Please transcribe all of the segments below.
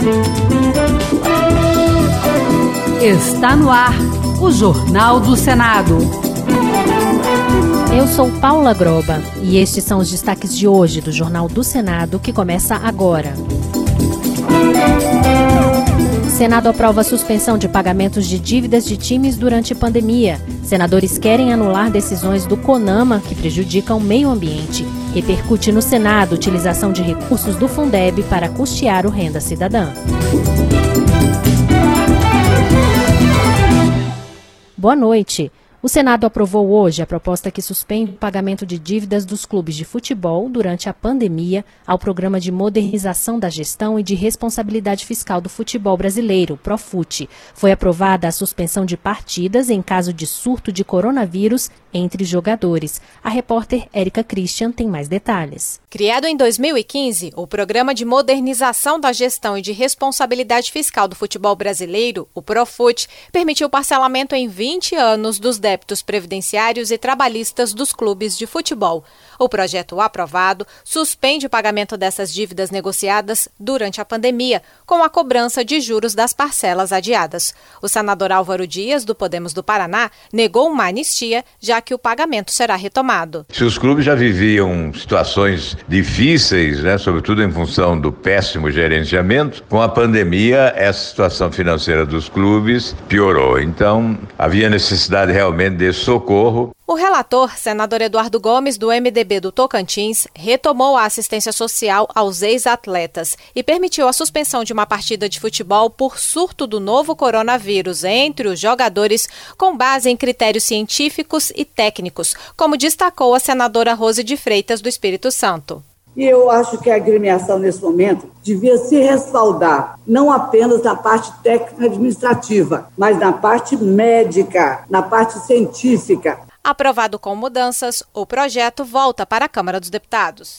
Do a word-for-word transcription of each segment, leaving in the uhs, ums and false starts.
Está no ar o Jornal do Senado. Eu sou Paula Groba e estes são os destaques de hoje do Jornal do Senado, que começa agora. Senado aprova a suspensão de pagamentos de dívidas de times durante pandemia. Senadores querem anular decisões do CONAMA que prejudicam o meio ambiente. Repercute no Senado a utilização de recursos do Fundeb para custear o Renda Cidadã. Boa noite. O Senado aprovou hoje a proposta que suspende o pagamento de dívidas dos clubes de futebol durante a pandemia ao Programa de Modernização da Gestão e de Responsabilidade Fiscal do Futebol Brasileiro, Profut. Foi aprovada a suspensão de partidas em caso de surto de coronavírus entre jogadores. A repórter Érica Christian tem mais detalhes. Criado em dois mil e quinze, o Programa de Modernização da Gestão e de Responsabilidade Fiscal do Futebol Brasileiro, o Profut, permitiu o parcelamento em vinte anos dos débitos previdenciários e trabalhistas dos clubes de futebol. O projeto aprovado suspende o pagamento dessas dívidas negociadas durante a pandemia, com a cobrança de juros das parcelas adiadas. O senador Álvaro Dias, do Podemos do Paraná, negou uma anistia, já que o pagamento será retomado. Se os clubes já viviam situações difíceis, né, sobretudo em função do péssimo gerenciamento, com a pandemia essa situação financeira dos clubes piorou. Então, havia necessidade realmente de socorro. O relator, senador Eduardo Gomes, do M D B do Tocantins, retomou a assistência social aos ex-atletas e permitiu a suspensão de uma partida de futebol por surto do novo coronavírus entre os jogadores, com base em critérios científicos e técnicos, como destacou a senadora Rose de Freitas, do Espírito Santo. E eu acho que a agremiação, nesse momento, devia se respaldar, não apenas na parte técnica administrativa, mas na parte médica, na parte científica. Aprovado com mudanças, o projeto volta para a Câmara dos Deputados.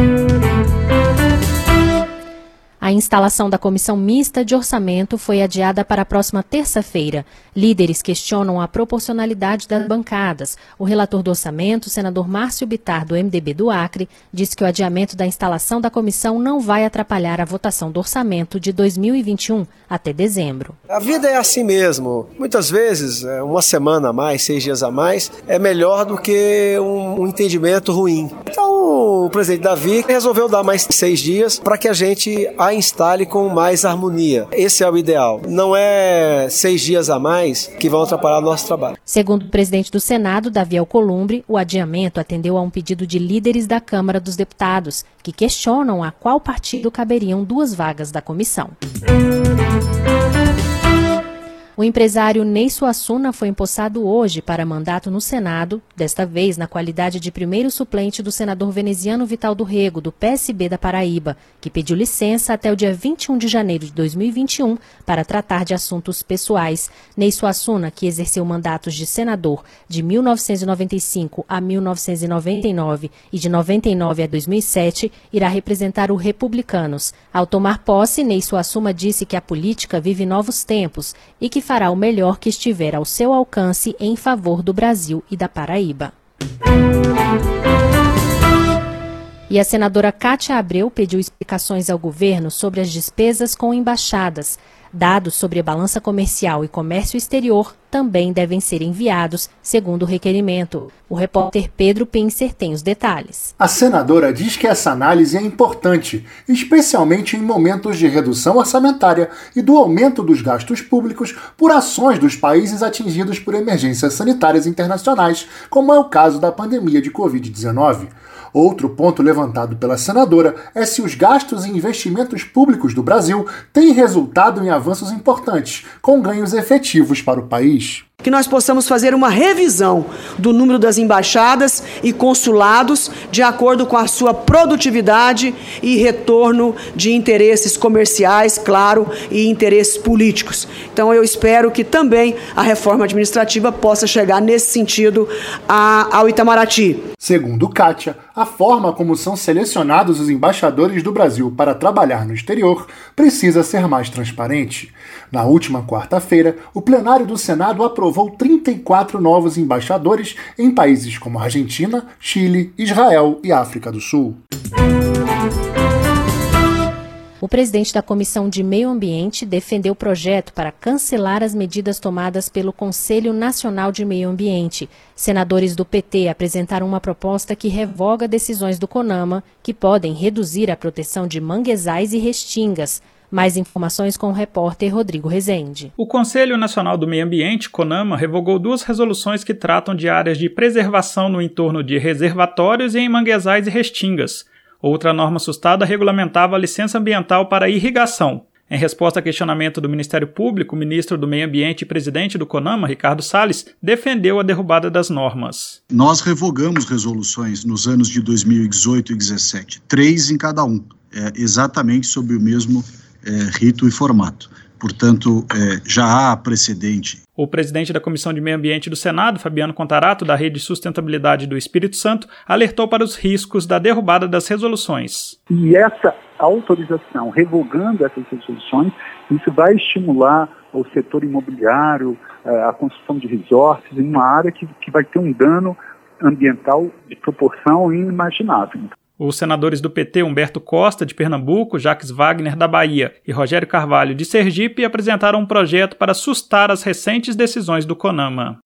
A instalação da Comissão Mista de Orçamento foi adiada para a próxima terça-feira. Líderes questionam a proporcionalidade das bancadas. O relator do orçamento, o senador Márcio Bittar, do M D B do Acre, disse que o adiamento da instalação da comissão não vai atrapalhar a votação do orçamento de dois mil e vinte e um até dezembro. A vida é assim mesmo. Muitas vezes, uma semana a mais, seis dias a mais, é melhor do que um, um entendimento ruim. Então, o presidente Davi resolveu dar mais seis dias para que a gente a instale com mais harmonia. Esse é o ideal. Não é seis dias a mais que vão atrapalhar o nosso trabalho. Segundo o presidente do Senado, Davi Alcolumbre, o adiamento atendeu a um pedido de líderes da Câmara dos Deputados, que questionam a qual partido caberiam duas vagas da comissão. O empresário Ney Suassuna foi empossado hoje para mandato no Senado, desta vez na qualidade de primeiro suplente do senador veneziano Vital do Rego, do P S B da Paraíba, que pediu licença até o dia vinte e um de janeiro de dois mil e vinte e um para tratar de assuntos pessoais. Ney Suassuna, que exerceu mandatos de senador de mil novecentos e noventa e cinco a mil novecentos e noventa e nove e de noventa e nove a dois mil e sete, irá representar o Republicanos. Ao tomar posse, Ney Suassuna disse que a política vive novos tempos e que fará o melhor que estiver ao seu alcance em favor do Brasil e da Paraíba. E a senadora Cátia Abreu pediu explicações ao governo sobre as despesas com embaixadas. Dados sobre a balança comercial e comércio exterior também devem ser enviados, segundo o requerimento. O repórter Pedro Pincer tem os detalhes. A senadora diz que essa análise é importante, especialmente em momentos de redução orçamentária e do aumento dos gastos públicos por ações dos países atingidos por emergências sanitárias internacionais, como é o caso da pandemia de covid dezenove. Outro ponto levantado pela senadora é se os gastos e investimentos públicos do Brasil têm resultado em avanços importantes, com ganhos efetivos para o país. Que nós possamos fazer uma revisão do número das embaixadas e consulados de acordo com a sua produtividade e retorno de interesses comerciais, claro, e interesses políticos. Então eu espero que também a reforma administrativa possa chegar nesse sentido a, ao Itamaraty. Segundo Cátia, a forma como são selecionados os embaixadores do Brasil para trabalhar no exterior precisa ser mais transparente. Na última quarta-feira, o plenário do Senado aprovou trinta e quatro novos embaixadores em países como Argentina, Chile, Israel e África do Sul. O presidente da Comissão de Meio Ambiente defendeu o projeto para cancelar as medidas tomadas pelo Conselho Nacional de Meio Ambiente. Senadores do P T apresentaram uma proposta que revoga decisões do CONAMA que podem reduzir a proteção de manguezais e restingas. Mais informações com o repórter Rodrigo Rezende. O Conselho Nacional do Meio Ambiente, CONAMA, revogou duas resoluções que tratam de áreas de preservação no entorno de reservatórios e em manguezais e restingas. Outra norma sustada regulamentava a licença ambiental para irrigação. Em resposta a questionamento do Ministério Público, o ministro do Meio Ambiente e presidente do CONAMA, Ricardo Salles, defendeu a derrubada das normas. Nós revogamos resoluções nos anos de dois mil e dezoito e dois mil e dezessete, três em cada um, é, exatamente sob o mesmo é, rito e formato. Portanto, é, já há precedente. O presidente da Comissão de Meio Ambiente do Senado, Fabiano Contarato, da Rede de Sustentabilidade do Espírito Santo, alertou para os riscos da derrubada das resoluções. E essa autorização, revogando essas resoluções, isso vai estimular o setor imobiliário, a construção de resorts, em uma área que, que vai ter um dano ambiental de proporção inimaginável. Os senadores do P T, Humberto Costa, de Pernambuco, Jacques Wagner, da Bahia, e Rogério Carvalho, de Sergipe, apresentaram um projeto para sustar as recentes decisões do CONAMA.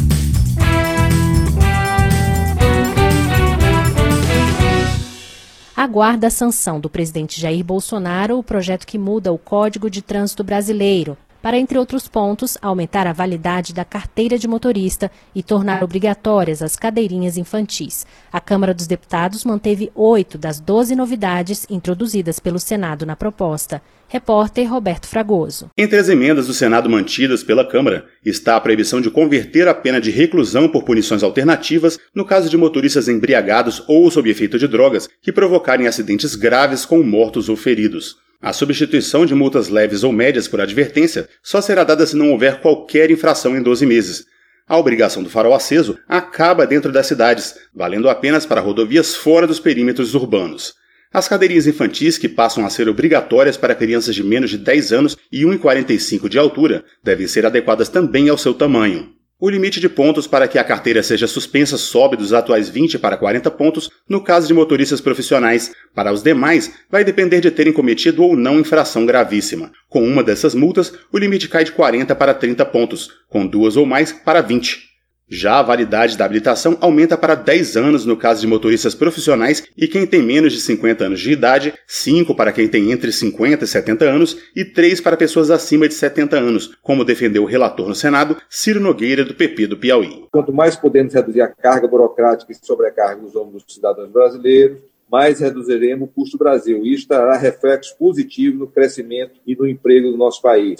Aguarda a sanção do presidente Jair Bolsonaro o projeto que muda o Código de Trânsito Brasileiro, para, entre outros pontos, aumentar a validade da carteira de motorista e tornar obrigatórias as cadeirinhas infantis. A Câmara dos Deputados manteve oito das doze novidades introduzidas pelo Senado na proposta. Repórter Roberto Fragoso. Entre as emendas do Senado mantidas pela Câmara está a proibição de converter a pena de reclusão por punições alternativas no caso de motoristas embriagados ou sob efeito de drogas que provocarem acidentes graves com mortos ou feridos. A substituição de multas leves ou médias por advertência só será dada se não houver qualquer infração em doze meses. A obrigação do farol aceso acaba dentro das cidades, valendo apenas para rodovias fora dos perímetros urbanos. As cadeirinhas infantis, que passam a ser obrigatórias para crianças de menos de dez anos e um metro e quarenta e cinco de altura, devem ser adequadas também ao seu tamanho. O limite de pontos para que a carteira seja suspensa sobe dos atuais vinte para quarenta pontos no caso de motoristas profissionais. Para os demais, vai depender de terem cometido ou não infração gravíssima. Com uma dessas multas, o limite cai de quarenta para trinta pontos, com duas ou mais para vinte. Já a validade da habilitação aumenta para dez anos no caso de motoristas profissionais e quem tem menos de cinquenta anos de idade, cinco para quem tem entre cinquenta e setenta anos e três para pessoas acima de setenta anos, como defendeu o relator no Senado, Ciro Nogueira, do P P do Piauí. Quanto mais podemos reduzir a carga burocrática e sobrecarga dos ombros dos cidadãos brasileiros, mais reduziremos o custo do Brasil. E isso trará reflexos positivos no crescimento e no emprego do nosso país.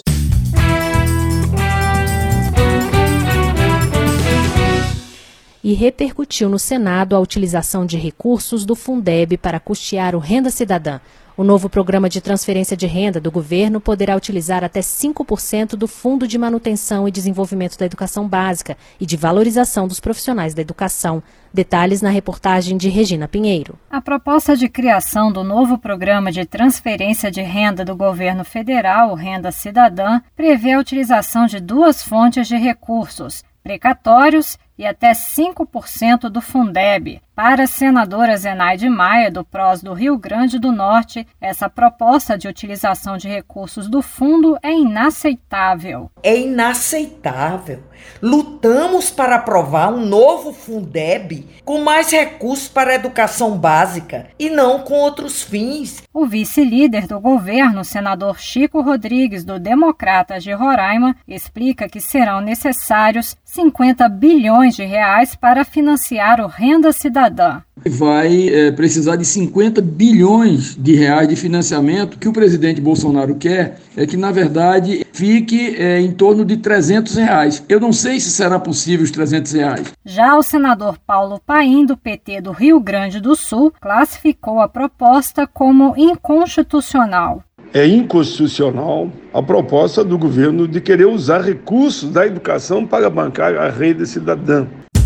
E repercutiu no Senado a utilização de recursos do Fundeb para custear o Renda Cidadã. O novo programa de transferência de renda do governo poderá utilizar até cinco por cento do Fundo de Manutenção e Desenvolvimento da Educação Básica e de Valorização dos Profissionais da Educação. Detalhes na reportagem de Regina Pinheiro. A proposta de criação do novo programa de transferência de renda do governo federal, o Renda Cidadã, prevê a utilização de duas fontes de recursos, precatórios e até cinco por cento do Fundeb. Para a senadora Zenaide Maia, do P R O S do Rio Grande do Norte, essa proposta de utilização de recursos do fundo é inaceitável. É inaceitável. Lutamos para aprovar um novo Fundeb com mais recursos para a educação básica e não com outros fins. O vice-líder do governo, senador Chico Rodrigues, do Democratas de Roraima, explica que serão necessários cinquenta bilhões de reais para financiar o Renda Cidadã. Vai é, precisar de cinquenta bilhões de reais de financiamento. Que o presidente Bolsonaro quer é que, na verdade, fique é, em torno de trezentos reais. Eu não sei se será possível os trezentos reais. Já o senador Paulo Paim, do P T do Rio Grande do Sul, classificou a proposta como inconstitucional. É inconstitucional a proposta do governo de querer usar recursos da educação para bancar a Renda Cidadã.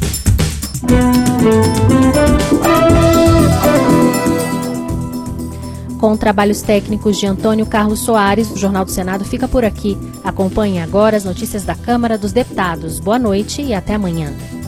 Com trabalhos técnicos de Antônio Carlos Soares, o Jornal do Senado fica por aqui. Acompanhe agora as notícias da Câmara dos Deputados. Boa noite e até amanhã.